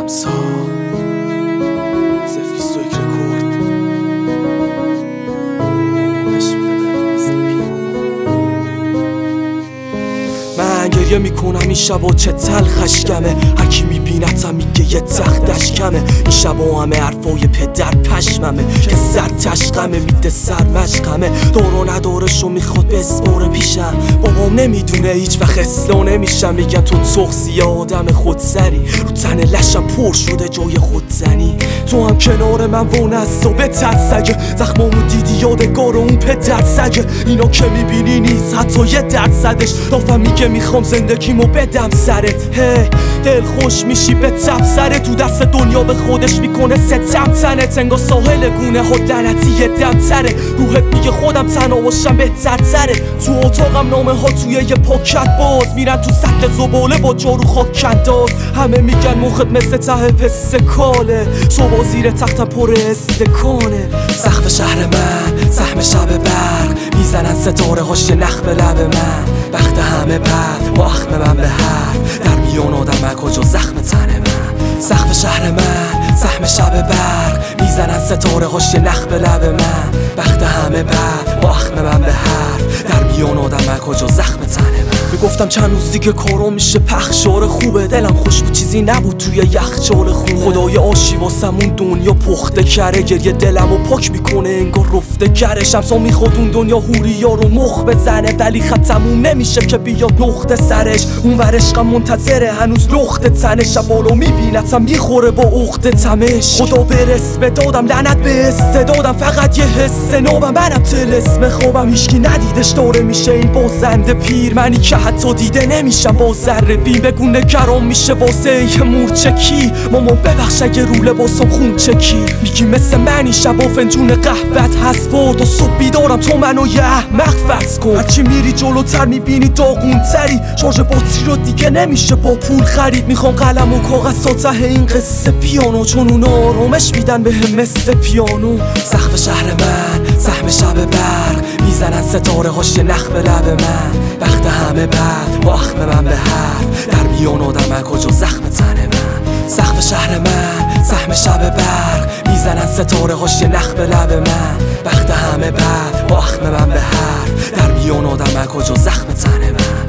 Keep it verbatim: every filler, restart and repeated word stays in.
رمسا زفیستویک رکورد من گریه میکنم این شبا چه تلخشگمه، هرکی میبینتم میگه یه تختش کمه. این شبا همه حرفای پدر پشممه که سر تشقمه میده سر مشقمه. دارو ندارشو میخواد بسپاره پیشم، بابام نمیدونه هیچ وقت اصلاح نمیشم. میگن تو تخصی آدم خودسری، رو تن لشم پر شده جای خودزنی. تو هم کنار من وانه از ثابت سگه، زخمامو دیدی یادگار اون پدر سگه. اینا که میبینی نیست حتی یه درصدش، دافم میگه میخوام زندگیمو بدم سرت. هی دل خوش میشی به تب سرت، تو دست دنیا به خودش میکنه ستم تنت. انگار ساحل گونه ها لعنتی یه دم تره، روحت میگه خودم تنها باشم بهتر تره. تو اتاقم نامه ها توی یه پاکت باز میرن تو سطل زباله با جارو خاک انداز. همه میگن مخت مثل ته پس کاله، صبح زیر تختم پر استکانه. سقف شهر من سهم شب برق، میزنن ستاره هاش یه نخ به لب من. بخت همه بد با اخم من به حرف، در میان آدم کجا زخم تن من. سقف شهر من سهم شب برق، میزنن ستاره هاش یه نخ به لب من. بخت همه بد با اخم من به حرف، در میان آدم کجا زخم تن من. میگفتم چند روز دیگه کارو میشه پخش، آره خوبه دلم خوش بود چیزی نبود توی یخچال خونه. خدای آشی واسمون دنیا پخته کره، گریه دلمو پاک میکنه انگار رفته کره. شمسا میخواد اون دنیا هوریا رو مخ بزنه، ولی خط تموم نمیشه که بیاد نقطه سرش. اون ور عشقم منتظره هنوز لخت تنش، بالا میبینتم میخوره با عقده تمش. خدا برس به دادم لعنت به استعدادم، فقط یه حس نوبم منم طلسم خوابم. هیچکی ندیدش داره میشه این بازنده پیر، منی که حتی دیده نمیشم با ذره بین. بگو نگران میشه واسه یه مورچکی، ماما ببخش اگه رو لباسم خون چکی. میگی مثل منی شبا فنجون قهوت هست برد و صبح بیدارم تو منو یه احمق فرض کن. هرچی میری جلوتر میبینی داغون تری، شارژ باتری رو دیگه نمیشه با پول خرید. میخوام قلم و کاغذ تا ته این قصه پیانو، چون اونا آرامش میدن بهم مثل پیانو. سقف شهر من سهم شب برق، میزنن ستاره هاش یه نخ به لب من. بخت همه بد با اخم من به حرف، در میان آدم کجا زخم تن من. سقف شهر من سهم شب برق، میزنن ستاره هاش یه نخ به لب من. بخت همه بد با اخم من به حرف، در میان آدم کجا زخم تن من.